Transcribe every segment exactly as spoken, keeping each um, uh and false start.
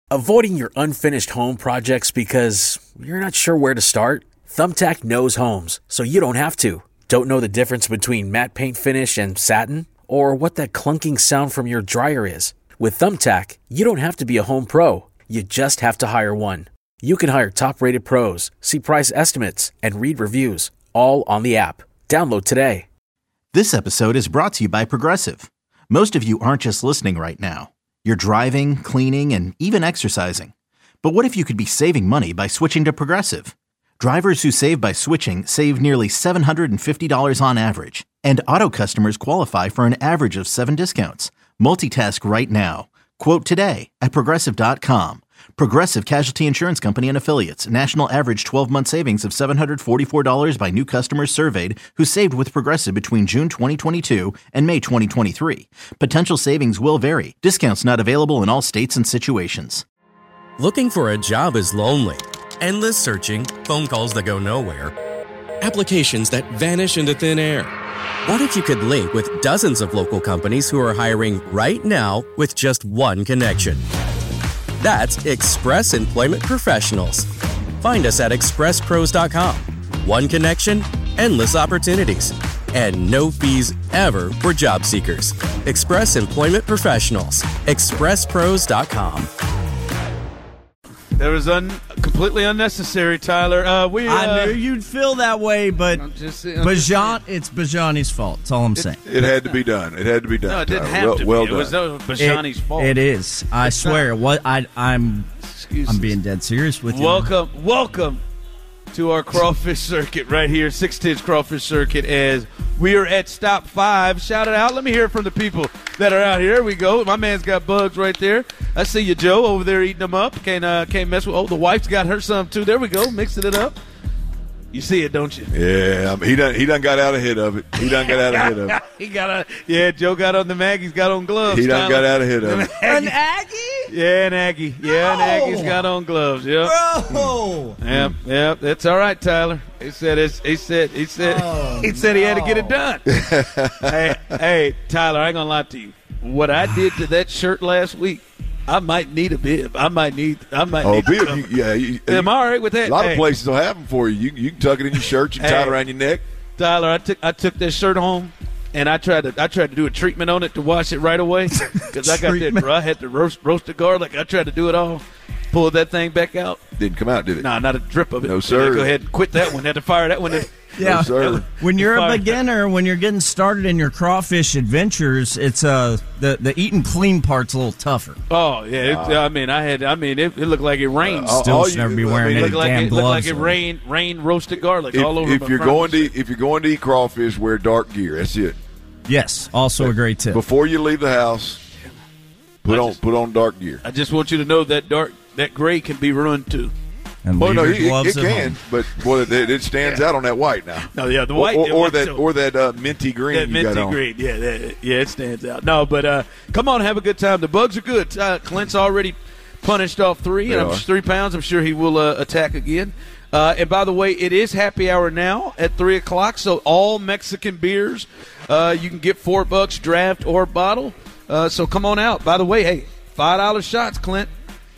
Avoiding your unfinished home projects because you're not sure where to start? Thumbtack knows homes, so you don't have to. Don't know the difference between matte paint finish and satin? Or what that clunking sound from your dryer is? With Thumbtack, you don't have to be a home pro. You just have to hire one. You can hire top-rated pros, see price estimates, and read reviews, all on the app. Download today. This episode is brought to you by Progressive. Most of you aren't just listening right now. You're driving, cleaning, and even exercising. But what if you could be saving money by switching to Progressive? Drivers who save by switching save nearly seven hundred fifty dollars on average. And auto customers qualify for an average of seven discounts. Multitask right now. Quote today at Progressive dot com. Progressive Casualty Insurance Company and Affiliates. National average twelve-month savings of seven hundred forty-four dollars by new customers surveyed who saved with Progressive between June twenty twenty-two and May twenty twenty-three. Potential savings will vary. Discounts not available in all states and situations. Looking for a job is lonely. Endless searching, phone calls that go nowhere, applications that vanish into thin air. What if you could link with dozens of local companies who are hiring right now with just one connection? That's Express Employment Professionals. Find us at express pros dot com. One connection, endless opportunities, and no fees ever for job seekers. Express Employment Professionals. express pros dot com. That was un- completely unnecessary, Tyler. Uh, we. Uh, I knew you'd feel that way, but I'm just, I'm Bajan, it's Bajani's fault. That's all I'm saying. It had to be done. It had to be done. No, it didn't Tyler. have well, to well be. done. It was no Bajani's It- fault. It is. I It's swear. not. What I I'm Excuses. I'm being dead serious with you. Welcome, welcome to our crawfish circuit right here, six tens crawfish circuit. As we are at stop five, shout it out. Let me hear from the people that are out here. Here we go. My man's got bugs right there. I see you, Joe, over there eating them up. Can't uh, can't mess with. Oh, the wife's got her some too. There we go, mixing it up. You see it, don't you? Yeah, I mean, he done he done got out ahead of it. He done got out ahead of it. he got a yeah. Joe got on the Maggie's got on gloves. He done Tyler. got out ahead of it. An Aggie, Yeah, an Aggie. Yeah, an Aggie's got on gloves. Yeah. bro. Yep, yep. That's all right, Tyler. He said it's, he said he said Oh, he said he had to get it done. hey, hey, Tyler, I ain't gonna lie to you. What I did to that shirt last week, I might need a bib. I might need. I might. Oh, need Bill, some- you, yeah. You, Am I all right with that? a lot Hey, of places will have them for you. You, you can tuck it in your shirt. You can tie Hey. it around your neck. Tyler, I took I took that shirt home, and I tried to I tried to do a treatment on it to wash it right away because I got that. Treatment. I had to roast roasted garlic. I tried to do it all, pull that thing back out. Didn't come out, did it? Nah, not a drip of it. No, sir. Go ahead and quit that one. Had to fire that one. In. Yeah. No, sir. When you're a Fire. beginner, when you're getting started in your crawfish adventures, it's uh the the eating clean part's a little tougher. Oh yeah, it, I mean, I had, I mean, it, it looked like it rained. Uh, Still all should you- never be I wearing mean, any It looked like damn it looked like gloves. it on. rained, rained roasted garlic If, all over. if my you're front. going to if you're going to eat crawfish, wear dark gear. That's it. Yes, also a great tip. Before you leave the house, put I on just- put on dark gear. I just want you to know that dark, that gray can be ruined too. And Well, leave no, your it, it, gloves it at can, home. but boy, it, it stands out on that white now. No, yeah, the Or- white, or, the or white that silk. or that uh, minty green that you minty got on. green. Yeah, that, yeah, it stands out. No, but uh, come on, have a good time. The bugs are good. Uh, Clint's already punished off three, They and I'm are. three pounds. I'm sure he will uh, attack again. Uh, and by the way, it is happy hour now at three o'clock. So all Mexican beers, uh, you can get four bucks draft or bottle. Uh, so come on out. By the way, hey, five dollar shots, Clint.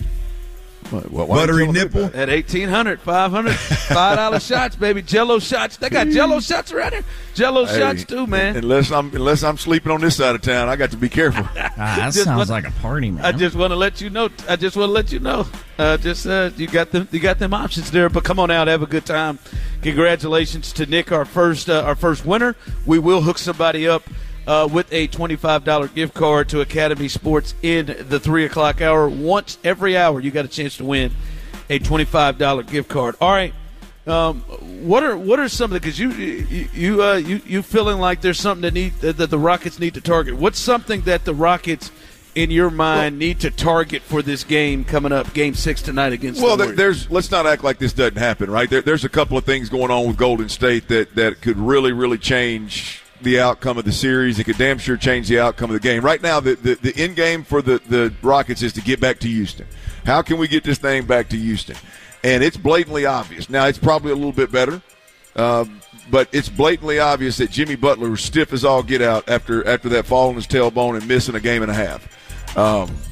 What, what, why Buttery you telling me nipple? about it? At eighteen hundred, five hundred, five dollar shots, baby. Jello shots. They got Jello shots around here. Jello Hey, shots too, man. Unless I'm unless I'm sleeping on this side of town, I got to be careful. Ah, that Just sounds what- like a party, man. I just want to let you know. I just want to let you know. Uh, just uh, you got them. You got them options there. But come on out, have a good time. Congratulations to Nick, our first uh, our first winner. We will hook somebody up uh, with a twenty-five dollar gift card to Academy Sports in the three o'clock hour. Once every hour, you got a chance to win a twenty-five dollar gift card. All right. Um, what are what are some of the because you you you, uh, you you feeling like there's something that need that the Rockets need to target? What's something that the Rockets in your mind well, need to target for this game coming up, Game Six tonight against? Well, the there, there's let's not act like this doesn't happen, right? There, there's a couple of things going on with Golden State that that could really really change the outcome of the series. It could damn sure change the outcome of the game. Right now, the the, the end game for the the Rockets is to get back to Houston. How can we get this thing back to Houston? And it's blatantly obvious. Now, it's probably a little bit better, um, but it's blatantly obvious that Jimmy Butler was stiff as all get out after after that fall on his tailbone and missing a game and a half. Um,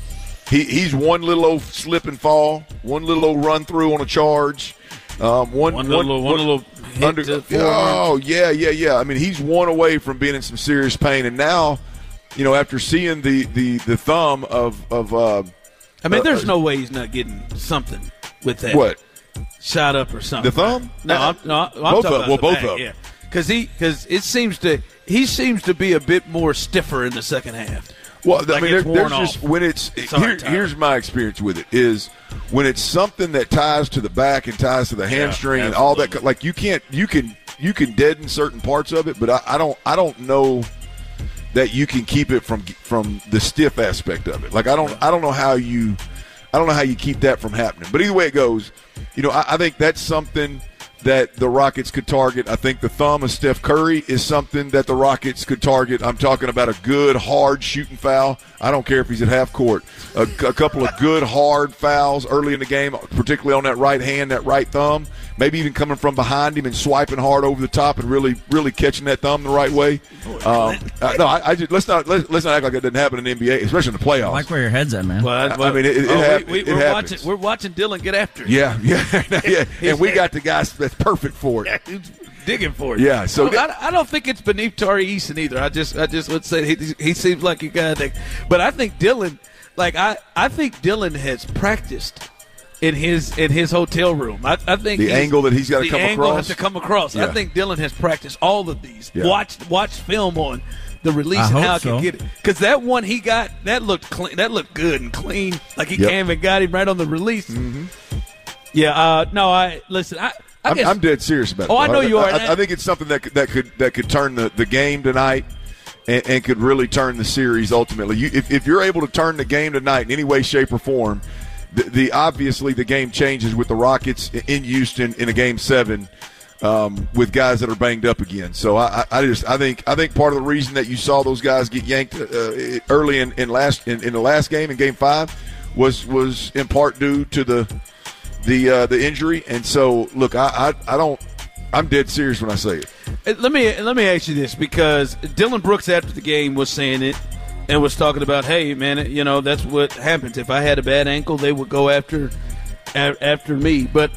he he's one little old slip and fall, one little old run through on a charge, um, one, one little one, one little hit under, to oh yeah yeah yeah. I mean, he's one away from being in some serious pain, and now, you know, after seeing the the, the thumb of of, uh, I mean, there's uh, no way he's not getting something with that. What? Shot up or something. The thumb? No, I'm, no, I'm both talking of about well, the both back, of them. yeah. Because he, because it seems to, he seems to be a bit more stiffer in the second half. Well, like I mean, there, there's off. just when it's Sorry, here, here's my experience with it is when it's something that ties to the back and ties to the hamstring yeah, and all that. Like you can't, you can, you can deaden certain parts of it, but I, I don't, I don't know that you can keep it from from the stiff aspect of it. Like I don't, I don't know how you, I don't know how you keep that from happening. But either way it goes, you know, I, I think that's something that the Rockets could target. I think the thumb of Steph Curry is something that the Rockets could target. I'm talking about a good, hard shooting foul. I don't care if he's at half court. A, a couple of good, hard fouls early in the game, particularly on that right hand, that right thumb. Maybe even coming from behind him and swiping hard over the top and really, really catching that thumb the right way. Um, uh, no, I, I just let's not let's, let's not act like it doesn't happen in the N B A, especially in the playoffs. I like where your head's at, man. Well, I, I mean, it, it, oh, hap- we, it we, we're happens. watching. We're watching Dylan get after it. Yeah, yeah, yeah. And we got the guys that's perfect for it. He's digging for it. Yeah, so well, I, I don't think it's beneath Tari Eason either. I just, I just would say he, he seems like a guy that, but I think Dylan, like I, I think Dylan has practiced in his in his hotel room. I, I think the angle that he's got to come the angle across has to come across. Yeah. I think Dylan has practiced all of these. Yeah. Watch watch film on the release I and hope how I so. can get it. Because that one he got that looked clean. That looked good and clean. Like he Yep. came and got him right on the release. Mm-hmm. Yeah. Uh, no. I listen. I. I I'm, guess, I'm dead serious about it. Oh, I know you are. I, I think it's something that could, that could that could turn the, the game tonight and, and could really turn the series ultimately. You, if, if you're able to turn the game tonight in any way, shape, or form, the, the obviously the game changes with the Rockets in Houston in a game seven um, with guys that are banged up again. So I, I just I think I think part of the reason that you saw those guys get yanked uh, early in, in last in, in the last game in game five was was in part due to the. The uh, the injury, and so look, I, I I don't, I'm dead serious when I say it. Let me let me ask you this, because Dylan Brooks after the game was saying it and was talking about, hey man, you know that's what happens. If I had a bad ankle, they would go after after me. But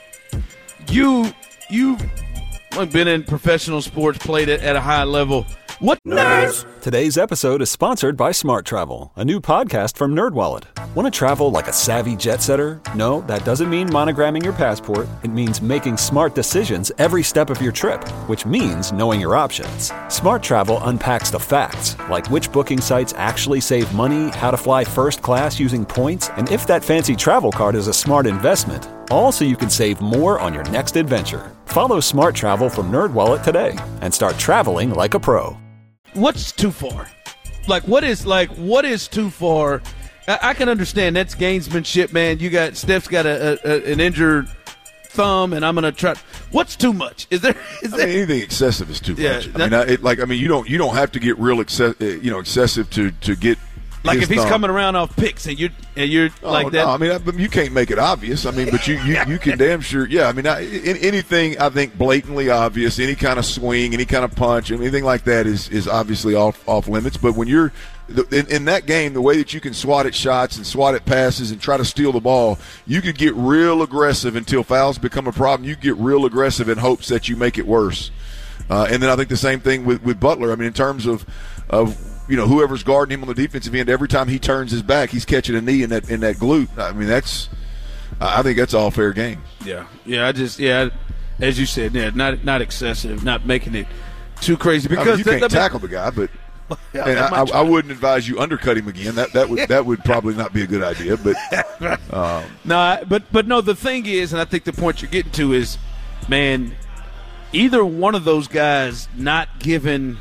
you you've been in professional sports, played it at a high level. What nerds? Today's episode is sponsored by Smart Travel, a new podcast from NerdWallet. Want to travel like a savvy jet setter? No, that doesn't mean monogramming your passport. It means making smart decisions every step of your trip, which means knowing your options. Smart Travel unpacks the facts, like which booking sites actually save money, how to fly first class using points, and if that fancy travel card is a smart investment. All so you can save more on your next adventure. Follow Smart Travel from NerdWallet today and start traveling like a pro. What's too far? Like what is like what is too far? I, I can understand that's gamesmanship, man. You got Steph's got a, a, an injured thumb, and I'm gonna try. What's too much? Is there? Is I there? mean, anything excessive is too Yeah, much. I that- mean, I, it, like I mean, you don't you don't have to get real excess, you know, excessive to to get. Like his if he's thumb. coming around off picks and you and you're Oh, like that. No, I mean, I- you can't make it obvious. I mean, but you, you, you can damn sure. Yeah, I mean, I, in, anything I think blatantly obvious, any kind of swing, any kind of punch, anything like that is is obviously off off limits. But when you're in, in that game, the way that you can swat at shots and swat at passes and try to steal the ball, you could get real aggressive until fouls become a problem. You get real aggressive in hopes that you make it worse. Uh, and then I think the same thing with, with Butler. I mean, in terms of of you know, whoever's guarding him on the defensive end, every time he turns his back, he's catching a knee in that in that glute. I mean, that's I think that's all fair game. Yeah, yeah. I just yeah, as you said, yeah, not not excessive, not making it too crazy. Because I mean, you can't that- that- tackle the guy, but Yeah, and that I, might I, I wouldn't advise you undercut him again. That that would that would probably not be a good idea. But um, No, I- but but no. The thing is, and I think the point you're getting to is, man, either one of those guys not given,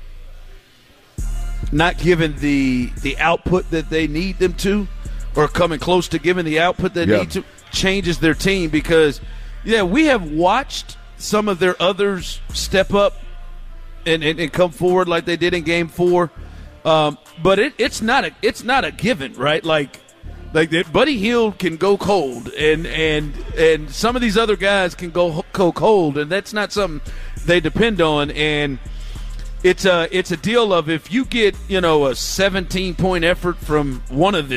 not given the the output that they need them to, or coming close to giving the output they Yeah. need to, changes their team. Because yeah, we have watched some of their others step up and, and, and come forward like they did in Game Four, um, but it, it's not a it's not a given, right? Like. Like that, Buddy Hield can go cold, and and and some of these other guys can go go cold, and that's not something they depend on. And it's a it's a deal of if you get you know a seventeen point effort from one of them,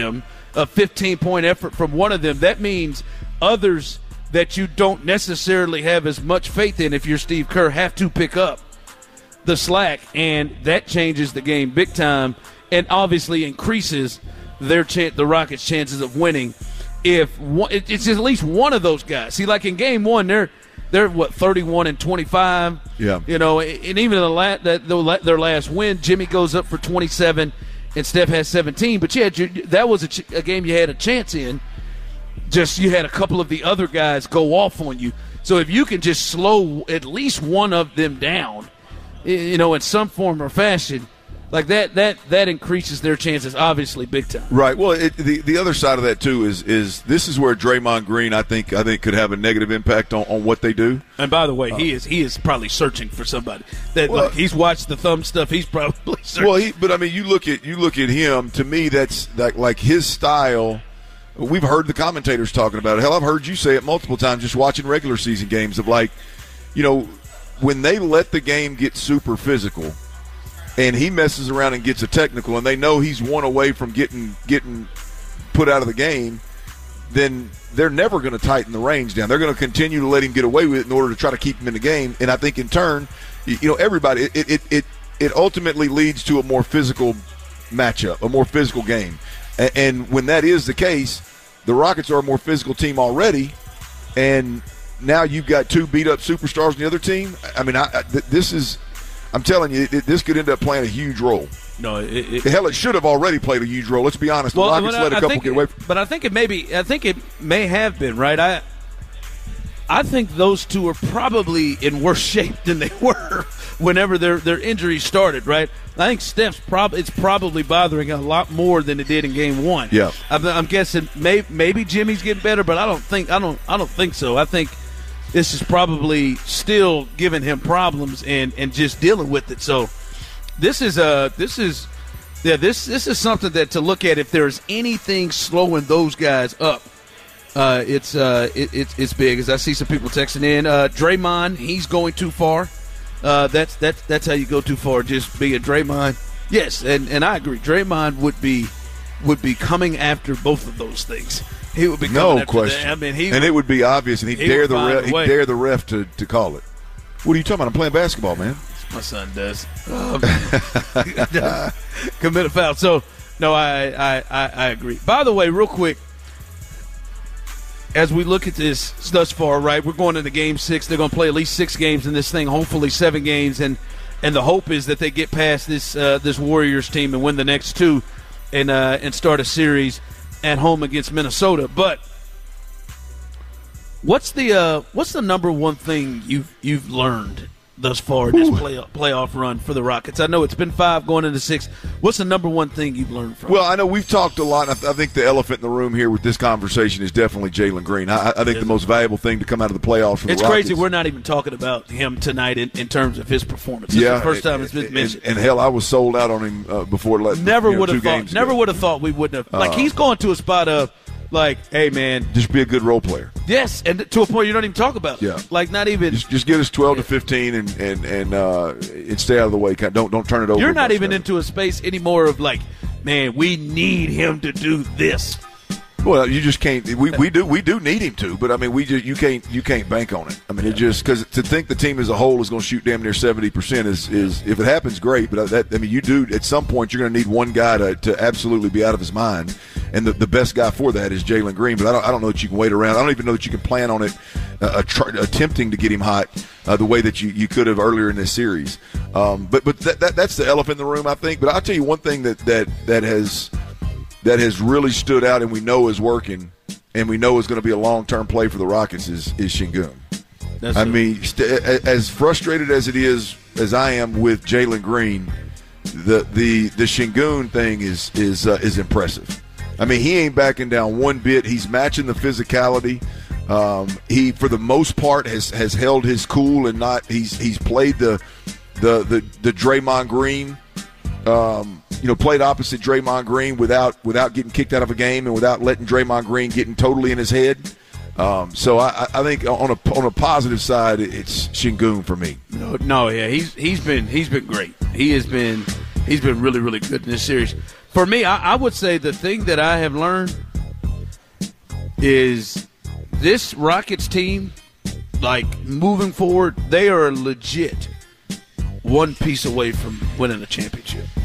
a fifteen-point effort from one of them, that means others that you don't necessarily have as much faith in if you're Steve Kerr have to pick up the slack, and that changes the game big time and obviously increases their ch- the Rockets' chances of winning if one, it's at least one of those guys. See, like in game one, they're they're what thirty-one and twenty-five. Yeah, you know, and even the la- that their last win, Jimmy goes up for twenty-seven, and Steph has seventeen. But you had your, that was a, ch- a game you had a chance in. Just you had a couple of the other guys go off on you. So if you can just slow at least one of them down, you know, in some form or fashion, like that, that that increases their chances, obviously, big time. Right. Well, it, the the other side of that too is is this is where Draymond Green, I think, I think could have a negative impact on, on what they do. And by the way, uh, he is he is probably searching for somebody that well, like, he's watched the thumb stuff. He's probably searching. Well, he, but I mean, you look at you look at him. To me, that's like like his style. We've heard the commentators talking about it. Hell, I've heard you say it multiple times just watching regular season games of like, you know, when they let the game get super physical and he messes around and gets a technical and they know he's one away from getting getting put out of the game, then they're never going to tighten the range down. They're going to continue to let him get away with it in order to try to keep him in the game. And I think in turn, you know, everybody, it it it, it ultimately leads to a more physical matchup, a more physical game. And when that is the case, the Rockets are a more physical team already, and now you've got two beat-up superstars on the other team. I mean, I, I, this is – I'm telling you, it, this could end up playing a huge role. No, it, it, hell, it should have already played a huge role. Let's be honest. The well, Rockets well, let a I couple think, get away from. But I think it may be. I think it may have been right. I I think those two are probably in worse shape than they were whenever their their injuries started. Right. I think Steph's prob it's probably bothering a lot more than it did in game one. Yeah. I'm, I'm guessing may, maybe Jimmy's getting better, but I don't think I don't I don't think so. I think this is probably still giving him problems and, and just dealing with it. So this is a this is yeah this this is something that to look at if there's anything slowing those guys up. Uh, it's uh it, it's it's big as I see some people texting in. Uh, Draymond, he's going too far. Uh, that's that's that's how you go too far. Just being Draymond. Yes, and, and I agree. Draymond would be would be coming after both of those things. He would be coming no after question. That. I mean, he and would, it would be obvious, and he'd he dare the ref. He'd way. dare the ref to, to call it. What are you talking about? I'm playing basketball, man. My son does. Um, commit a foul. So no, I, I I I agree. By the way, real quick. As we look at this thus far, right, we're going into game six. They're going to play at least six games in this thing, hopefully seven games, and and the hope is that they get past this uh, this Warriors team and win the next two, and uh, and start a series at home against Minnesota. But what's the uh, what's the number one thing you've you've learned thus far in this play, playoff run for the Rockets? I know it's been five going into six. What's the number one thing you've learned from Well, it? I know we've talked a lot. I, th- I think the elephant in the room here with this conversation is definitely Jalen Green. I, I think the most valuable thing to come out of the playoffs for it's the Rockets. crazy. We're not even talking about him tonight in, in terms of his performance. This yeah, is the first time and, it's been and, mentioned. And, and hell, I was sold out on him uh, before. Let, never you know, would have two thought. games Never ago. would have thought we wouldn't have. Like Uh, he's going to a spot of, like, hey man, just be a good role player. Yes, and to a point you don't even talk about. Yeah, like not even. Just, just get us twelve to fifteen and and and uh, and stay out of the way. Don't don't turn it over. You're not even ever. into a space anymore of like, man, we need him to do this. Well, you just can't. We, we do we do need him to, but I mean, we just you can't you can't bank on it. I mean, it just because to think the team as a whole is going to shoot damn near seventy percent is is if it happens, great. But that I mean, you do at some point you're going to need one guy to, to absolutely be out of his mind, and the, the best guy for that is Jalen Green. But I don't I don't know that you can wait around. I don't even know that you can plan on it uh, try, attempting to get him hot uh, the way that you, you could have earlier in this series. Um, but but that, that that's the elephant in the room, I think. But I'll tell you one thing that that that has. that has really stood out and we know is working and we know is going to be a long-term play for the Rockets is, is Şengün. That's I it. mean, st- as frustrated as it is, as I am with Jalen Green, the the the Şengün thing is is uh, is impressive. I mean, he ain't backing down one bit. He's matching the physicality. Um, he, for the most part, has has held his cool and not. He's he's played the the the, the Draymond Green. Um, you know, played opposite Draymond Green without without getting kicked out of a game and without letting Draymond Green getting totally in his head. Um, so I, I think on a on a positive side, it's Şengün for me. No, no, yeah, he's he's been he's been great. He has been he's been really really good in this series. For me, I, I would say the thing that I have learned is this Rockets team, like moving forward, they are legit one piece away from winning a championship.